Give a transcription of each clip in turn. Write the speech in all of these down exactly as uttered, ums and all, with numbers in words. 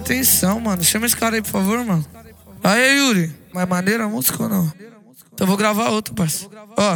atenção, mano. Chama esse cara aí, por favor, mano. Aí, Yuri. Mais maneira a música ou não? Então vou gravar outro, parceiro. Ó.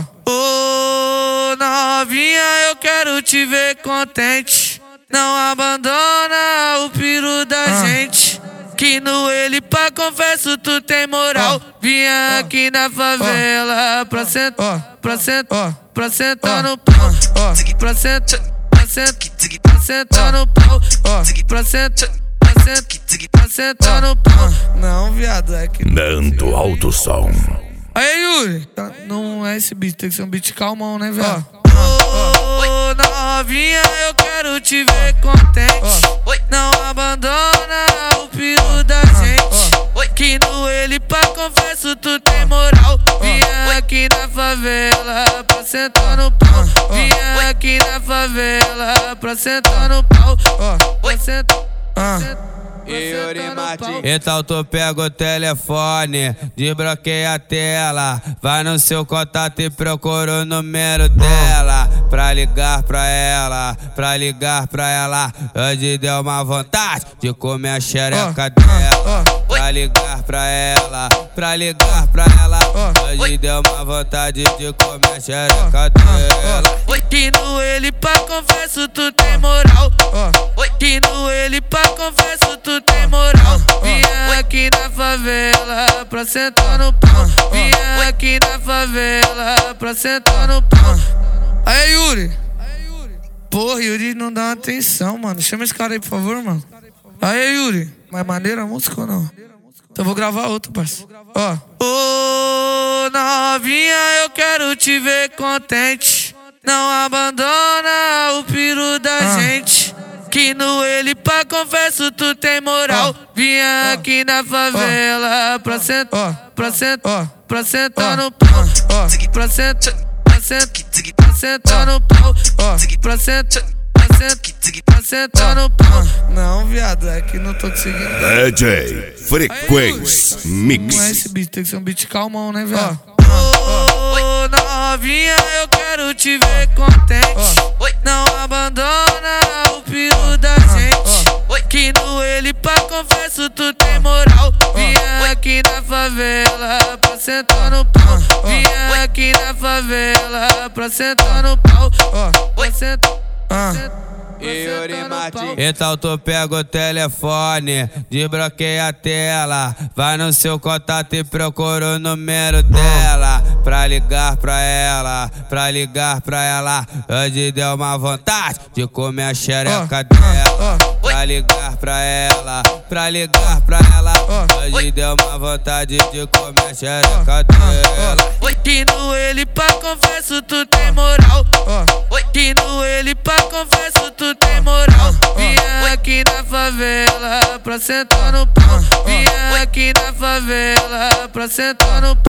Ô, novinha, eu quero te ver contente. Não abandona o piru da ah. gente. Que no ele pra confesso tu tem moral. Oh. Vinha oh. aqui na favela oh. pra sentar, pra sentar, oh. pra sentar oh. no pau, oh. pra sentar, pra sentar, pra sentar no pau, oh. pra sentar, pra sentar, pra sentar no pau. Não, viado, é que Nando Alto Som. Aí, Yuri, não é esse beat, tem que ser um beat calmão, né, viado? Ô, oh, novinha, eu quero te ver contente. Oh. Não abandona o piru da gente. Oh. Que no ele pra confesso tu tem moral. Vinha aqui na favela pra sentar no pau. Vinha aqui na favela pra sentar no pau. Pra sentar, pra sentar. Yuri Martins. Então tu pega o telefone, desbloqueia a tela, vai no seu contato e procura o número dela. Pra ligar pra ela, pra ligar pra ela. Hoje deu uma vontade de comer a xereca dela. Pra ligar pra ela, pra ligar pra ela. Hoje deu uma vontade de comer a xereca dela. Que no ele pra confesso tu tem moral. Que no ele pra confesso tu tem moral. Vinha aqui na favela pra sentar no pau. Vinha aqui na favela pra sentar no pau. Aí, Yuri. Porra, Yuri não dá atenção, mano. Chama esse cara aí, por favor, mano. Aí, Yuri. Mais maneira a música ou não? Então vou gravar outro, parceiro. Ó. Ô, novinha, eu quero te ver contente. Não abandona o piru da ah. gente. Que no ele pra confesso tu tem moral. Oh. Vinha oh. aqui na favela oh. pra sentar, oh. pra sentar, oh. pra sentar oh. no pau, oh. pra sentar, pra sentar, pra sentar no pau, oh. pra sentar, pra sentar, pra sentar no pau. Não, viado, é que não tô conseguindo. D J Frequência Mix. Não é esse beat, tem que ser um beat calmão, né, viado? Ô, oh, novinha, eu quero te ver contente. Oh. Não abandona o piru da gente. Oh. Que no ele pra confesso tu tem moral. Vinha aqui na favela pra sentar no pau. Vinha aqui na favela pra sentar no pau. Pra sentar, pra sentar. Yuri Martins. Então tu pega o telefone, desbloqueia a tela, vai no seu contato e procura o número dela. Pra ligar pra ela, pra ligar pra ela. Hoje deu uma vontade de comer a xereca dela. Pra ligar pra ela, pra ligar pra ela. Hoje deu uma vontade de comer a xereca dela. Que no ele pra confesso tu tem moral. Que no ele pra confesso tu tem moral. Vinha aqui na favela pra sentar no pau. Vinha aqui na favela pra sentar no pau.